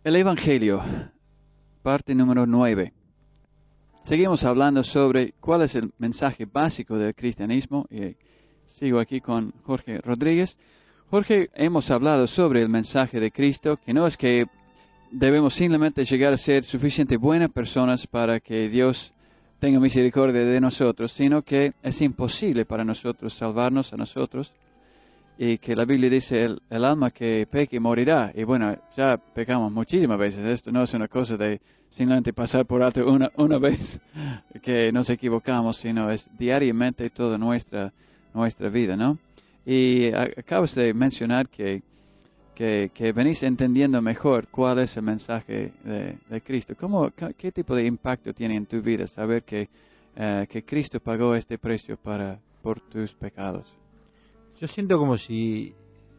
El Evangelio, parte número 9. Seguimos hablando sobre cuál es el mensaje básico del cristianismo y sigo aquí con Jorge Rodríguez. Jorge, hemos hablado sobre el mensaje de Cristo, que no es que debemos simplemente llegar a ser suficientemente buenas personas para que Dios tenga misericordia de nosotros, sino que es imposible para nosotros salvarnos a nosotros. Y que la Biblia dice, el alma que peque morirá. Y bueno, ya pecamos muchísimas veces. Esto no es una cosa de simplemente pasar por alto una vez que nos equivocamos, sino es diariamente toda nuestra vida, ¿no? Y acabas de mencionar que venís entendiendo mejor cuál es el mensaje de Cristo. ¿Qué tipo de impacto tiene en tu vida saber que Cristo pagó este precio por tus pecados? Yo siento como si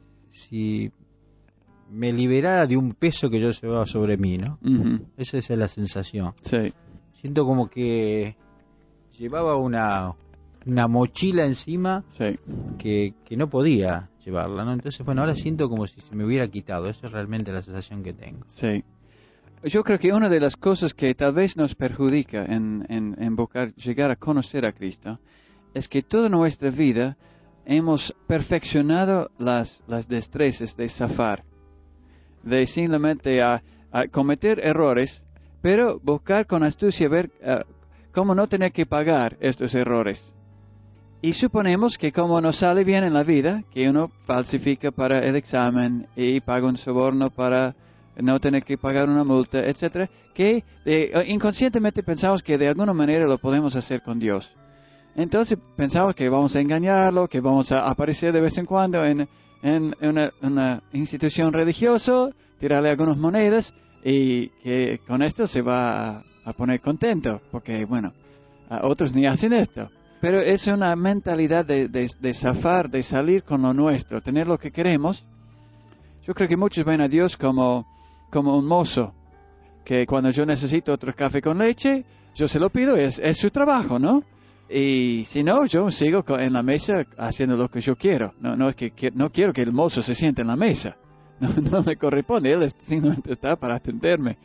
me liberara de un peso que yo llevaba sobre mí, ¿no? Uh-huh. Esa es la sensación. Sí. Siento como que llevaba una mochila encima, Sí. que no podía llevarla, ¿no? Entonces, bueno, ahora siento como si se me hubiera quitado. Eso es realmente la sensación que tengo. Sí. Yo creo que una de las cosas que tal vez nos perjudica en llegar a conocer a Cristo es que toda nuestra vida hemos perfeccionado las destrezas de zafar, de simplemente a cometer errores, pero buscar con astucia ver cómo no tener que pagar estos errores. Y suponemos que como nos sale bien en la vida, que uno falsifica para el examen y paga un soborno para no tener que pagar una multa, etcétera, que inconscientemente pensamos que de alguna manera lo podemos hacer con Dios. Entonces pensamos que vamos a engañarlo, que vamos a aparecer de vez en cuando en una institución religiosa, tirarle algunas monedas y que con esto se va a poner contento, porque bueno, otros ni hacen esto. Pero es una mentalidad de zafar, de salir con lo nuestro, tener lo que queremos. Yo creo que muchos ven a Dios como un mozo, que cuando yo necesito otro café con leche, yo se lo pido, es su trabajo, ¿no? Y si no, yo sigo en la mesa haciendo lo que yo quiero. No es que no quiero que el mozo se siente en la mesa. No me corresponde, él simplemente está para atenderme.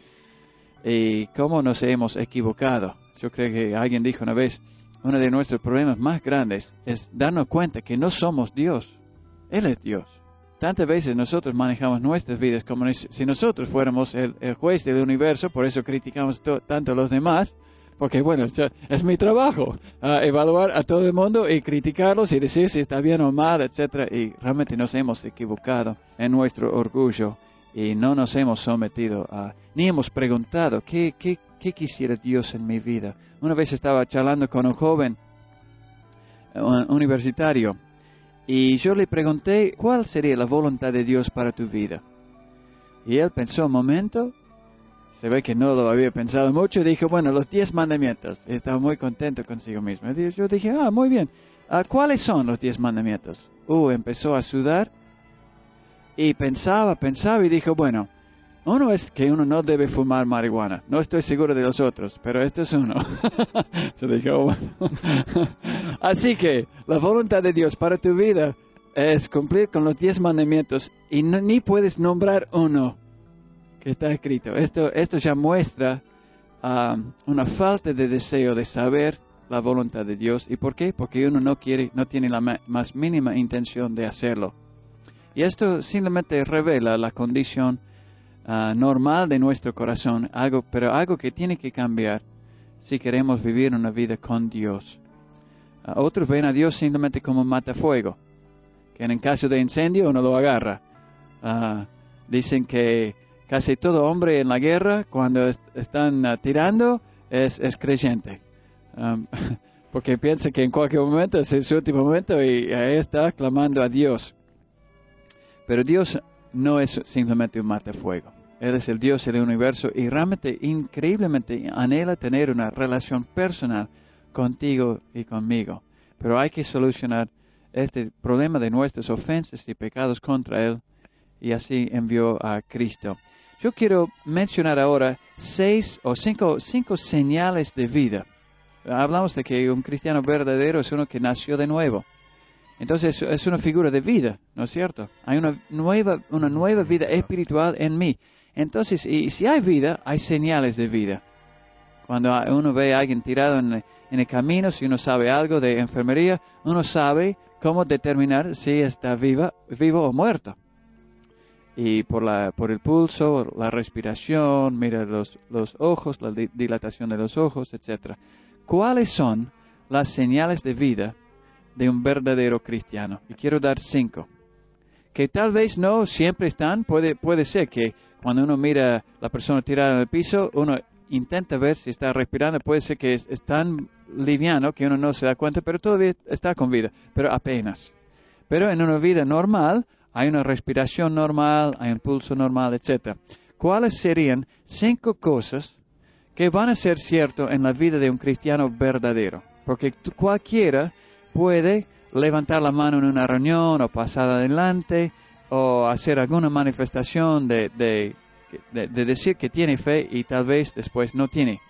Y cómo nos hemos equivocado. Yo creo que alguien dijo una vez, uno de nuestros problemas más grandes es darnos cuenta que no somos Dios. Él es Dios. Tantas veces nosotros manejamos nuestras vidas como si nosotros fuéramos el juez del universo, por eso criticamos tanto a los demás. Porque bueno, es mi trabajo, evaluar a todo el mundo y criticarlos y decir si está bien o mal, etcétera. Y realmente nos hemos equivocado en nuestro orgullo y no nos hemos sometido ni hemos preguntado qué quisiera Dios en mi vida. Una vez estaba charlando con un joven universitario y yo le pregunté cuál sería la voluntad de Dios para tu vida. Y él pensó un momento. Se ve que no lo había pensado mucho y dijo, bueno, los 10 mandamientos. Estaba muy contento consigo mismo. Yo dije, muy bien. ¿Cuáles son los 10 mandamientos? Empezó a sudar y pensaba y dijo, bueno, uno es que uno no debe fumar marihuana. No estoy seguro de los otros, pero este es uno. Yo dije, bueno. Así que la voluntad de Dios para tu vida es cumplir con los 10 mandamientos y ni puedes nombrar uno que está escrito. Esto ya muestra una falta de deseo de saber la voluntad de Dios. ¿Y por qué? Porque uno no tiene la más mínima intención de hacerlo. Y esto simplemente revela la condición normal de nuestro corazón, pero algo que tiene que cambiar si queremos vivir una vida con Dios. Otros ven a Dios simplemente como un matafuego, que en caso de incendio uno lo agarra. Dicen que casi todo hombre en la guerra, cuando están tirando, es creyente. Porque piensa que en cualquier momento es su último momento y ahí está clamando a Dios. Pero Dios no es simplemente un matafuego. Él es el Dios del universo y realmente, increíblemente, anhela tener una relación personal contigo y conmigo. Pero hay que solucionar este problema de nuestras ofensas y pecados contra Él. Y así envió a Cristo. Yo quiero mencionar ahora 6 o 5 señales de vida. Hablamos de que un cristiano verdadero es uno que nació de nuevo. Entonces es una figura de vida, ¿no es cierto? Hay una nueva vida espiritual en mí. Entonces, y si hay vida, hay señales de vida. Cuando uno ve a alguien tirado en el camino, si uno sabe algo de enfermería, uno sabe cómo determinar si está vivo o muerto. Y por el pulso, la respiración, mira los ojos, la dilatación de los ojos, etc. ¿Cuáles son las señales de vida de un verdadero cristiano? Y quiero dar 5. Que tal vez no siempre están, puede ser que cuando uno mira a la persona tirada en el piso, uno intenta ver si está respirando, puede ser que es tan liviano que uno no se da cuenta, pero todavía está con vida, pero apenas. Pero en una vida normal, hay una respiración normal, hay un pulso normal, etc. ¿Cuáles serían 5 cosas que van a ser ciertas en la vida de un cristiano verdadero? Porque cualquiera puede levantar la mano en una reunión o pasar adelante o hacer alguna manifestación de decir que tiene fe y tal vez después no tiene.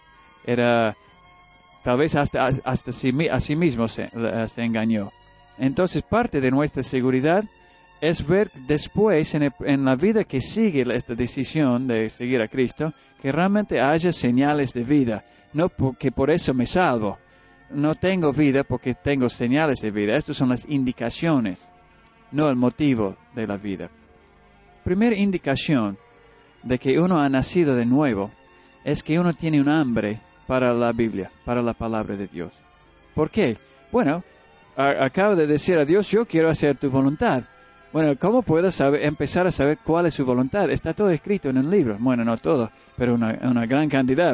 Tal vez hasta a sí mismo se engañó. Entonces parte de nuestra seguridad es ver después en la vida que sigue esta decisión de seguir a Cristo, que realmente haya señales de vida, no porque por eso me salvo. No tengo vida porque tengo señales de vida. Estas son las indicaciones, no el motivo de la vida. Primera indicación de que uno ha nacido de nuevo es que uno tiene un hambre para la Biblia, para la palabra de Dios. ¿Por qué? Bueno, acabo de decir a Dios, yo quiero hacer tu voluntad. Bueno, ¿cómo puedo empezar a saber cuál es su voluntad? Está todo escrito en un libro. Bueno, no todo, pero una gran cantidad.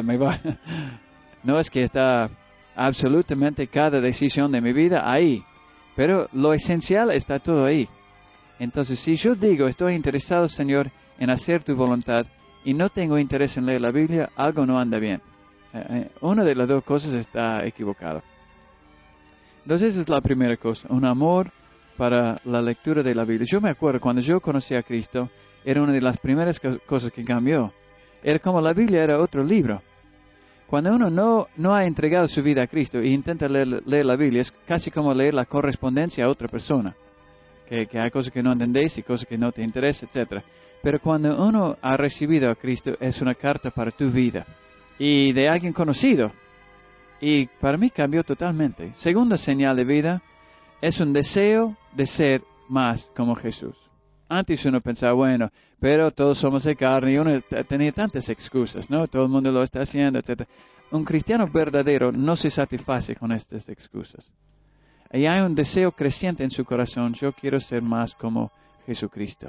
No es que está absolutamente cada decisión de mi vida ahí, pero lo esencial está todo ahí. Entonces, si yo digo, estoy interesado, Señor, en hacer tu voluntad y no tengo interés en leer la Biblia, algo no anda bien. Una de las dos cosas está equivocada. Entonces, esa es la primera cosa, un amor para la lectura de la Biblia. Yo me acuerdo, cuando yo conocí a Cristo, era una de las primeras cosas que cambió. Era como la Biblia era otro libro. Cuando uno no ha entregado su vida a Cristo e intenta leer la Biblia, es casi como leer la correspondencia a otra persona. Que hay cosas que no entendéis y cosas que no te interesan, etc. Pero cuando uno ha recibido a Cristo, es una carta para tu vida. Y de alguien conocido. Y para mí cambió totalmente. Segunda señal de vida es un deseo de ser más como Jesús. Antes uno pensaba, bueno, pero todos somos de carne y uno tenía tantas excusas, ¿no? Todo el mundo lo está haciendo, etc. Un cristiano verdadero no se satisface con estas excusas. Y hay un deseo creciente en su corazón, yo quiero ser más como Jesucristo.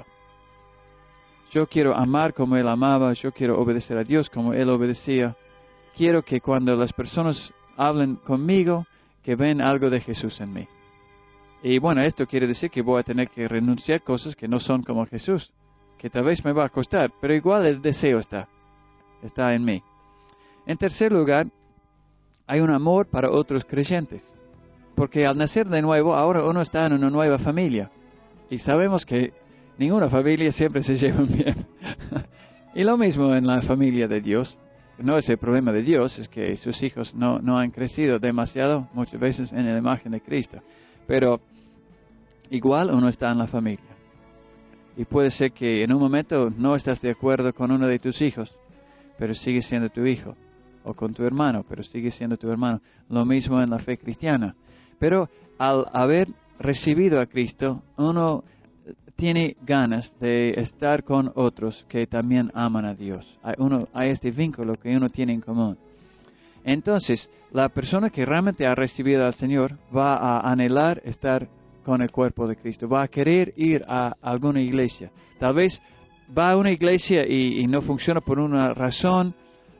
Yo quiero amar como Él amaba, yo quiero obedecer a Dios como Él obedecía. Quiero que cuando las personas hablen conmigo, que ven algo de Jesús en mí. Y bueno, esto quiere decir que voy a tener que renunciar a cosas que no son como Jesús, que tal vez me va a costar, pero igual el deseo está en mí. En tercer lugar, hay un amor para otros creyentes, porque al nacer de nuevo, ahora uno está en una nueva familia, y sabemos que ninguna familia siempre se lleva bien. Y lo mismo en la familia de Dios. No es el problema de Dios, es que sus hijos no han crecido demasiado, muchas veces en la imagen de Cristo. Pero igual uno está en la familia. Y puede ser que en un momento no estás de acuerdo con uno de tus hijos, pero sigue siendo tu hijo. O con tu hermano, pero sigue siendo tu hermano. Lo mismo en la fe cristiana. Pero al haber recibido a Cristo, uno tiene ganas de estar con otros que también aman a Dios. Hay este vínculo que uno tiene en común. Entonces, la persona que realmente ha recibido al Señor va a anhelar estar con el cuerpo de Cristo, va a querer ir a alguna iglesia. Tal vez va a una iglesia y no funciona por una razón.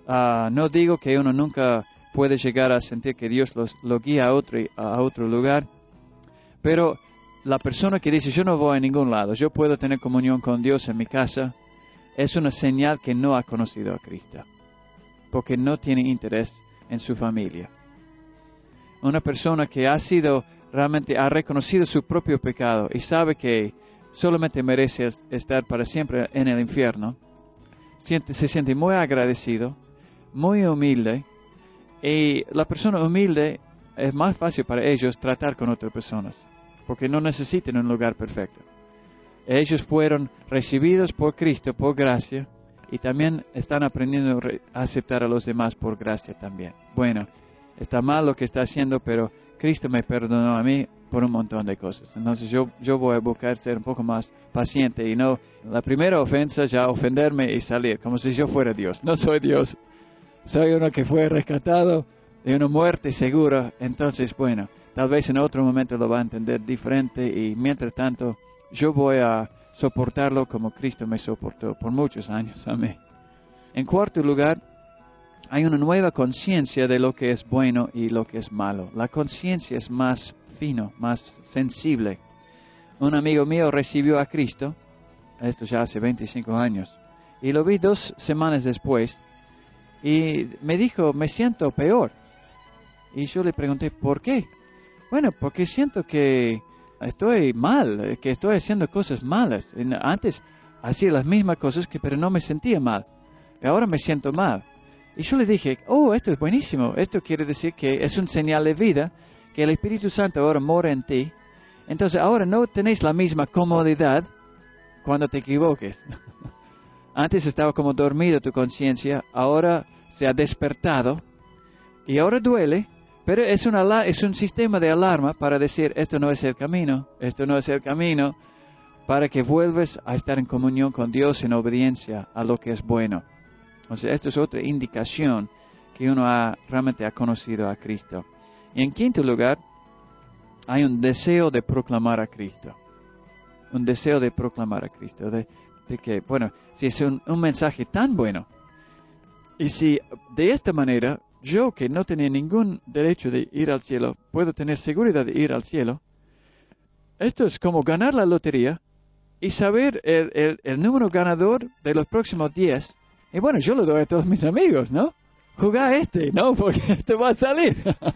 No digo que uno nunca puede llegar a sentir que Dios lo guía a otro lugar, pero la persona que dice, yo no voy a ningún lado, yo puedo tener comunión con Dios en mi casa, es una señal que no ha conocido a Cristo, porque no tiene interés en su familia. Una persona que realmente ha reconocido su propio pecado y sabe que solamente merece estar para siempre en el infierno, se siente muy agradecido, muy humilde, y la persona humilde es más fácil para ellos tratar con otras personas, porque no necesitan un lugar perfecto. Ellos fueron recibidos por Cristo, por gracia, y también están aprendiendo a aceptar a los demás por gracia también. Bueno, está mal lo que está haciendo, pero Cristo me perdonó a mí por un montón de cosas. Entonces yo voy a buscar ser un poco más paciente y no la primera ofensa ya ofenderme y salir, como si yo fuera Dios. No soy Dios, soy uno que fue rescatado de una muerte segura. Entonces, bueno, tal vez en otro momento lo va a entender diferente y mientras tanto yo voy a soportarlo como Cristo me soportó por muchos años. Amén. En cuarto lugar, hay una nueva conciencia de lo que es bueno y lo que es malo. La conciencia es más fino, más sensible. Un amigo mío recibió a Cristo, esto ya hace 25 años, y lo vi 2 semanas después, y me dijo, me siento peor. Y yo le pregunté, ¿por qué? Bueno, porque siento que estoy mal, que estoy haciendo cosas malas. Antes hacía las mismas cosas, pero no me sentía mal. Ahora me siento mal. Y yo le dije, esto es buenísimo. Esto quiere decir que es un señal de vida, que el Espíritu Santo ahora mora en ti. Entonces ahora no tenéis la misma comodidad cuando te equivoques. Antes estaba como dormido tu conciencia, ahora se ha despertado y ahora duele, pero es un sistema de alarma para decir, esto no es el camino, para que vuelvas a estar en comunión con Dios en obediencia a lo que es bueno. O sea, esto es otra indicación que uno realmente ha conocido a Cristo. Y en quinto lugar, hay un deseo de proclamar a Cristo. Un deseo de proclamar a Cristo. De que, bueno, si es un mensaje tan bueno, y si de esta manera, yo que no tenía ningún derecho de ir al cielo, puedo tener seguridad de ir al cielo, esto es como ganar la lotería y saber el número ganador de los próximos 10. Y bueno, yo lo doy a todos mis amigos, ¿no? Jugá ¿no? Porque te va a salir.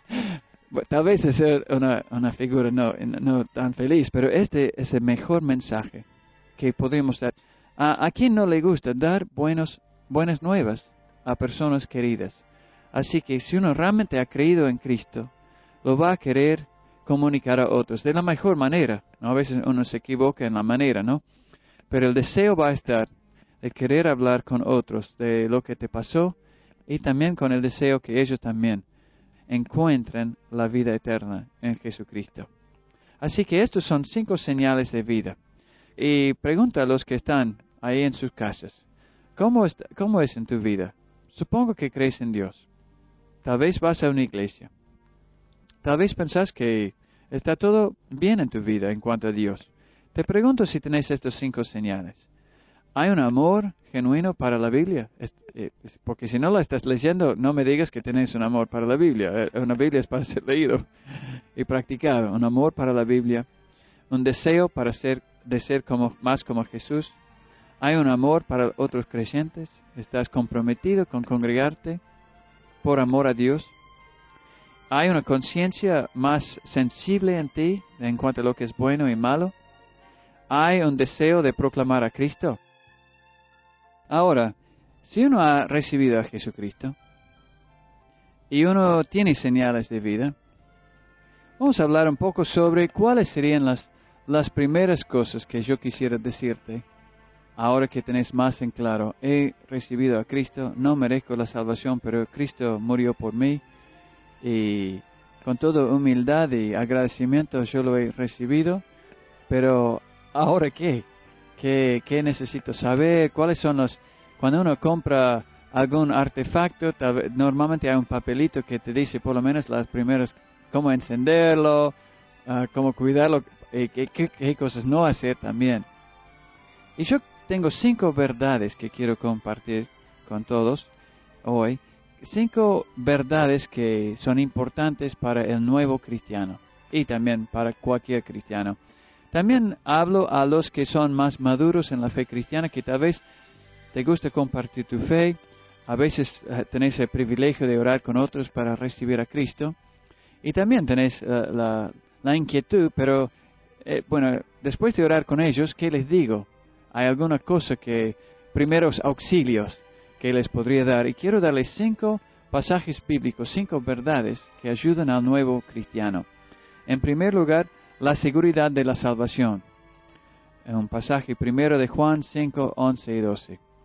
Tal vez es una figura no tan feliz, pero este es el mejor mensaje que podemos dar. ¿A quién no le gusta dar buenas nuevas a personas queridas? Así que si uno realmente ha creído en Cristo, lo va a querer comunicar a otros de la mejor manera, ¿no? A veces uno se equivoca en la manera, ¿no? Pero el deseo va a estar de querer hablar con otros de lo que te pasó y también con el deseo que ellos también encuentren la vida eterna en Jesucristo. Así que estos son 5 señales de vida. Y pregunta a los que están ahí en sus casas, ¿cómo es en tu vida? Supongo que crees en Dios. Tal vez vas a una iglesia. Tal vez pensás que está todo bien en tu vida en cuanto a Dios. Te pregunto si tenés estos 5 señales. ¿Hay un amor genuino para la Biblia? Porque si no la estás leyendo, no me digas que tenés un amor para la Biblia. Una Biblia es para ser leído y practicado. Un amor para la Biblia. Un deseo de ser más como Jesús. ¿Hay un amor para otros creyentes? ¿Estás comprometido con congregarte por amor a Dios? ¿Hay una conciencia más sensible en ti en cuanto a lo que es bueno y malo? ¿Hay un deseo de proclamar a Cristo? Ahora, si uno ha recibido a Jesucristo y uno tiene señales de vida, vamos a hablar un poco sobre cuáles serían las primeras cosas que yo quisiera decirte. Ahora que tenés más en claro, he recibido a Cristo, no merezco la salvación, pero Cristo murió por mí y con toda humildad y agradecimiento yo lo he recibido, pero ¿ahora qué? ¿Qué necesito saber? ¿Cuáles son cuando uno compra algún artefacto, normalmente hay un papelito que te dice por lo menos las primeras, cómo encenderlo, cómo cuidarlo, qué cosas no hacer también. Y yo tengo 5 verdades que quiero compartir con todos hoy. 5 verdades que son importantes para el nuevo cristiano y también para cualquier cristiano. También hablo a los que son más maduros en la fe cristiana, que tal vez te gusta compartir tu fe, a veces tenés el privilegio de orar con otros para recibir a Cristo, y también tenés la inquietud, pero bueno, después de orar con ellos, ¿qué les digo? Hay alguna cosa primeros auxilios que les podría dar, y quiero darles 5 pasajes bíblicos, 5 verdades que ayudan al nuevo cristiano. En primer lugar, la seguridad de la salvación. En un pasaje primero de Juan 5, 11 y 12.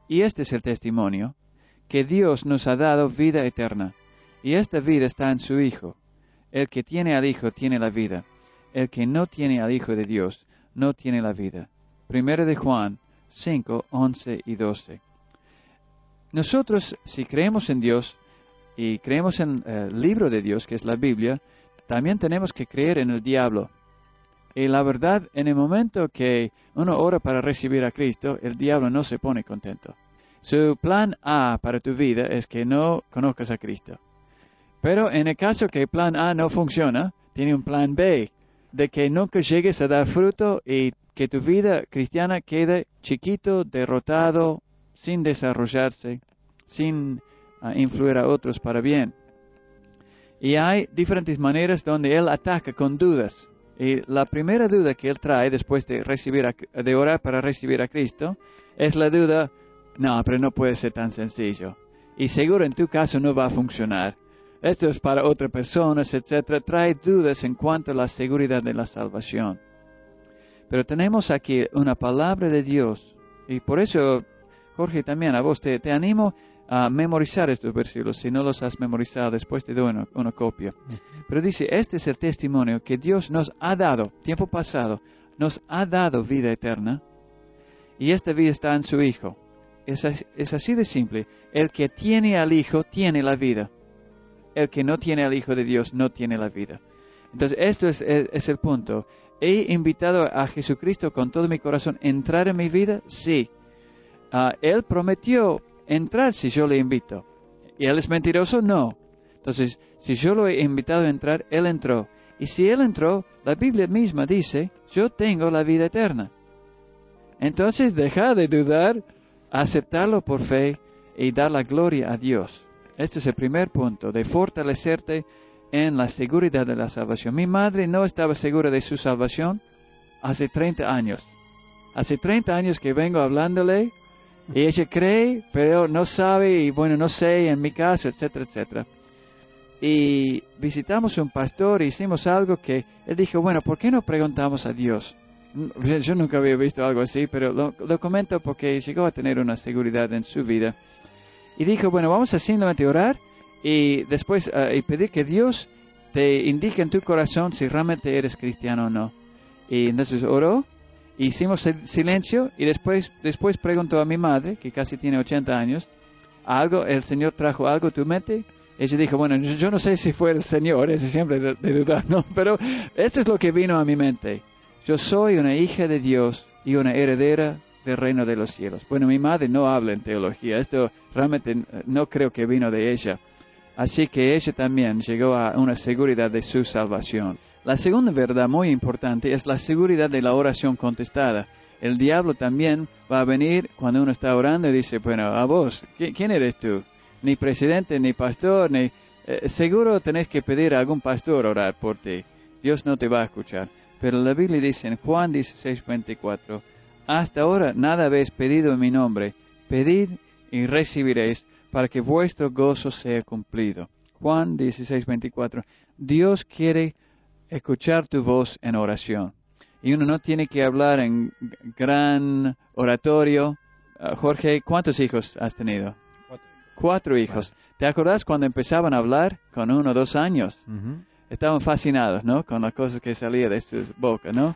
Y este es el testimonio, que Dios nos ha dado vida eterna, y esta vida está en su Hijo. El que tiene al Hijo tiene la vida. El que no tiene al Hijo de Dios no tiene la vida. 1 de Juan 5, 11 y 12. Nosotros, si creemos en Dios y creemos en el libro de Dios, que es la Biblia, también tenemos que creer en el diablo. Y la verdad, en el momento que uno ora para recibir a Cristo, el diablo no se pone contento. Su plan A para tu vida es que no conozcas a Cristo. Pero en el caso que el plan A no funciona, tiene un plan B, de que nunca llegues a dar fruto y que tu vida cristiana quede chiquito, derrotado, sin desarrollarse, sin influir a otros para bien. Y hay diferentes maneras donde él ataca con dudas. Y la primera duda que él trae después de orar para recibir a Cristo es la duda, no, pero no puede ser tan sencillo. Y seguro en tu caso no va a funcionar. Esto es para otras personas, etc. Trae dudas en cuanto a la seguridad de la salvación. Pero tenemos aquí una palabra de Dios. Y por eso, Jorge, también a vos te animo a memorizar estos versículos. Si no los has memorizado, después te doy una copia. Pero dice, este es el testimonio que Dios nos ha dado, tiempo pasado, nos ha dado vida eterna. Y esta vida está en su Hijo. Es así de simple. El que tiene al Hijo tiene la vida. El que no tiene al Hijo de Dios no tiene la vida. Entonces, esto es el punto. ¿He invitado a Jesucristo con todo mi corazón a entrar en mi vida? Sí. Él prometió entrar si yo le invito. ¿Y él es mentiroso? No. Entonces, si yo lo he invitado a entrar, él entró. Y si él entró, la Biblia misma dice, yo tengo la vida eterna. Entonces, deja de dudar, aceptarlo por fe y dar la gloria a Dios. Este es el primer punto, de fortalecerte en la seguridad de la salvación. Mi madre no estaba segura de su salvación hace 30 años. Hace 30 años que vengo hablándole y ella cree, pero no sabe, y bueno, no sé, en mi caso, etcétera, etcétera. Y visitamos un pastor, hicimos algo que él dijo, bueno, ¿por qué no preguntamos a Dios? Yo nunca había visto algo así, pero lo comento porque llegó a tener una seguridad en su vida. Y dijo, bueno, vamos a simplemente orar y después y pedir que Dios te indique en tu corazón si realmente eres cristiano o no. Y entonces oró, hicimos el silencio y después preguntó a mi madre, que casi tiene 80 años, el Señor trajo algo a tu mente. Ella dijo, bueno, yo no sé si fue el Señor, es siempre de dudar, ¿no? Pero esto es lo que vino a mi mente. Yo soy una hija de Dios y una heredera del reino de los cielos. Bueno, mi madre no habla en teología, esto realmente no creo que vino de ella. Así que ella también llegó a una seguridad de su salvación. La segunda verdad muy importante es la seguridad de la oración contestada. El diablo también va a venir cuando uno está orando y dice, bueno, a vos, ¿quién eres tú? Ni presidente, ni pastor, ni... seguro tenés que pedir a algún pastor orar por ti. Dios no te va a escuchar. Pero la Biblia dice en Juan 16:24, hasta ahora nada habéis pedido en mi nombre, pedid y recibiréis para que vuestro gozo sea cumplido. Juan 16:24, Dios quiere escuchar tu voz en oración. Y uno no tiene que hablar en gran oratorio. Jorge, ¿cuántos hijos has tenido? 4 hijos. Vale. ¿Te acordás cuando empezaban a hablar con 1 o 2 años? Uh-huh. Estaban fascinados, ¿no? Con las cosas que salían de sus bocas, ¿no?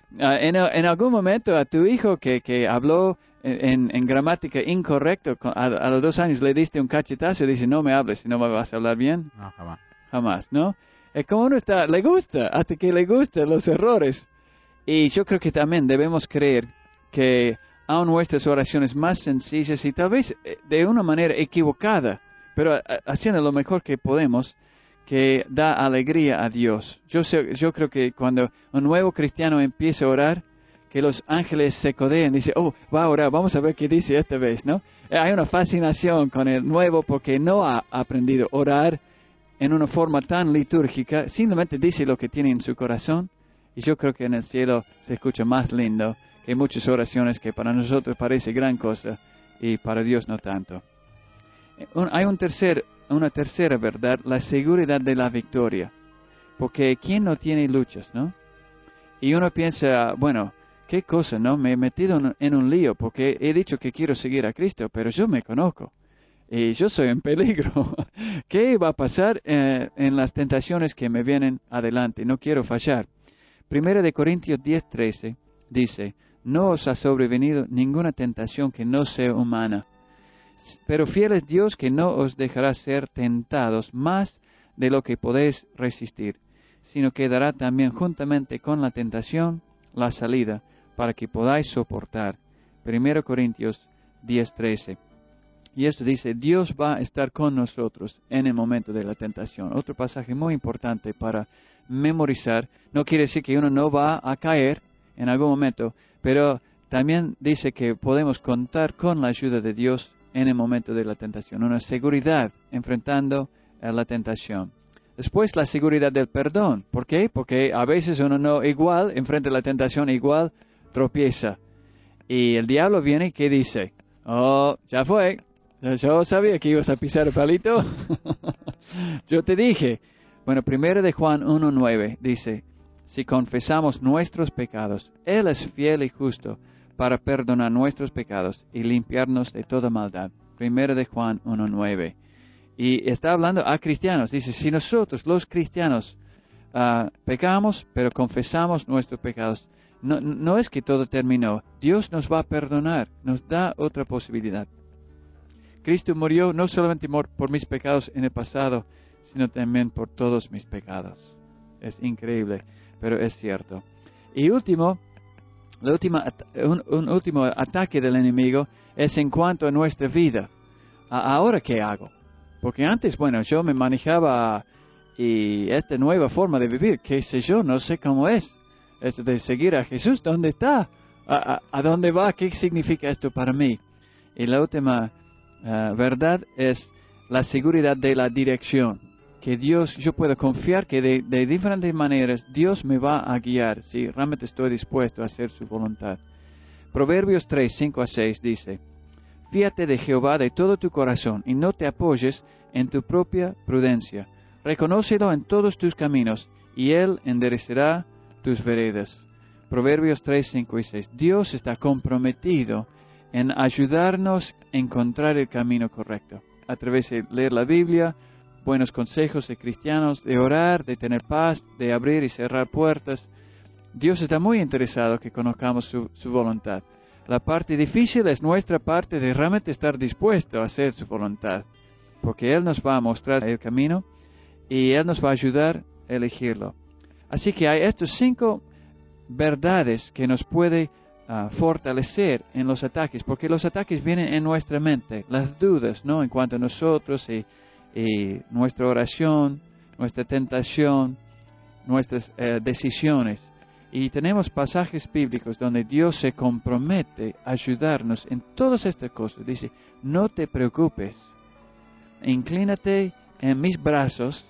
En algún momento a tu hijo que habló en gramática incorrecto, a los 2 años le diste un cachetazo y dice, no me hables, si no me vas a hablar bien. No, jamás. Jamás, ¿no? Es como uno está, le gusta, hasta que le gustan los errores. Y yo creo que también debemos creer que aun nuestras oraciones más sencillas y tal vez de una manera equivocada, pero haciendo lo mejor que podemos, que da alegría a Dios. Yo creo que cuando un nuevo cristiano empieza a orar, que los ángeles se codean y dicen, oh, va a orar, vamos a ver qué dice esta vez, ¿no? Hay una fascinación con el nuevo porque no ha aprendido a orar en una forma tan litúrgica, simplemente dice lo que tiene en su corazón, y yo creo que en el cielo se escucha más lindo que muchas oraciones que para nosotros parece gran cosa y para Dios no tanto. Hay una tercera verdad, la seguridad de la victoria. Porque ¿quién no tiene luchas, no? Y uno piensa, bueno, qué cosa, ¿no? Me he metido en un lío porque he dicho que quiero seguir a Cristo, pero yo me conozco y yo soy en peligro. ¿Qué va a pasar en las tentaciones que me vienen adelante? No quiero fallar. 1 Corintios 10:13 dice, no os ha sobrevenido ninguna tentación que no sea humana, pero fiel es Dios que no os dejará ser tentados más de lo que podéis resistir, sino que dará también juntamente con la tentación la salida, para que podáis soportar. 1 Corintios 10:13. Y esto dice, Dios va a estar con nosotros en el momento de la tentación. Otro pasaje muy importante para memorizar. No quiere decir que uno no va a caer en algún momento, pero también dice que podemos contar con la ayuda de Dios en el momento de la tentación. Una seguridad enfrentando a la tentación. Después la seguridad del perdón. ¿Por qué? Porque a veces uno no igual, enfrenta a la tentación igual, tropieza. Y el diablo viene y ¿qué dice? Oh, ya fue. Yo sabía que ibas a pisar el palito. Yo te dije. Bueno, 1 de Juan 1:9 dice, si confesamos nuestros pecados, Él es fiel y justo para perdonar nuestros pecados y limpiarnos de toda maldad. 1 de Juan 1:9. Y está hablando a cristianos. Dice, si nosotros, los cristianos, pecamos, pero confesamos nuestros pecados, no es que todo terminó. Dios nos va a perdonar, nos da otra posibilidad. Cristo murió no solamente por mis pecados en el pasado, sino también por todos mis pecados. Es increíble, pero es cierto. Y un último ataque del enemigo es en cuanto a nuestra vida. ¿Ahora qué hago? Porque antes, bueno, yo me manejaba y esta nueva forma de vivir, qué sé yo, no sé cómo es. Esto de seguir a Jesús, ¿dónde está? ¿A dónde va? ¿Qué significa esto para mí? Y la última verdad es la seguridad de la dirección. Que Dios, yo puedo confiar que de diferentes maneras Dios me va a guiar si realmente estoy dispuesto a hacer su voluntad. Proverbios 3:5-6 dice, fíate de Jehová de todo tu corazón y no te apoyes en tu propia prudencia. Reconócelo en todos tus caminos y Él enderecerá tus veredas. Proverbios 3:5-6. Dios está comprometido en ayudarnos a encontrar el camino correcto. A través de leer la Biblia, buenos consejos de cristianos, de orar, de tener paz, de abrir y cerrar puertas. Dios está muy interesado que conozcamos su voluntad. La parte difícil es nuestra parte de realmente estar dispuesto a hacer su voluntad, porque Él nos va a mostrar el camino y Él nos va a ayudar a elegirlo. Así que hay estos 5 verdades que nos puede fortalecer en los ataques, porque los ataques vienen en nuestra mente, las dudas, ¿no? En cuanto a nosotros y nuestra oración, nuestra tentación, nuestras decisiones. Y tenemos pasajes bíblicos donde Dios se compromete a ayudarnos en todas estas cosas. Dice, no te preocupes, inclínate en mis brazos,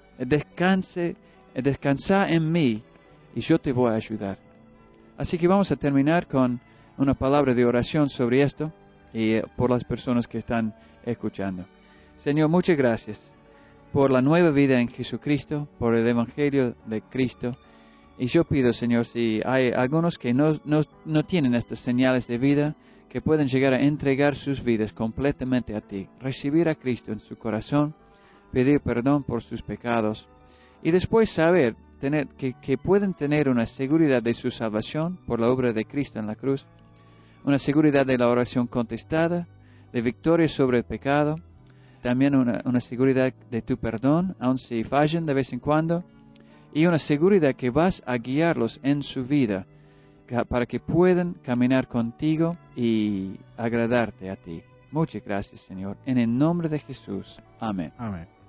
descansa en mí y yo te voy a ayudar. Así que vamos a terminar con una palabra de oración sobre esto y por las personas que están escuchando. Señor, muchas gracias por la nueva vida en Jesucristo, por el Evangelio de Cristo. Y yo pido, Señor, si hay algunos que no tienen estas señales de vida, que pueden llegar a entregar sus vidas completamente a ti, recibir a Cristo en su corazón, pedir perdón por sus pecados y después saber que pueden tener una seguridad de su salvación por la obra de Cristo en la cruz, una seguridad de la oración contestada, de victoria sobre el pecado, también una seguridad de tu perdón, aun si fallan de vez en cuando, y una seguridad que vas a guiarlos en su vida para que puedan caminar contigo y agradarte a ti. Muchas gracias, Señor. En el nombre de Jesús. Amén. Amén.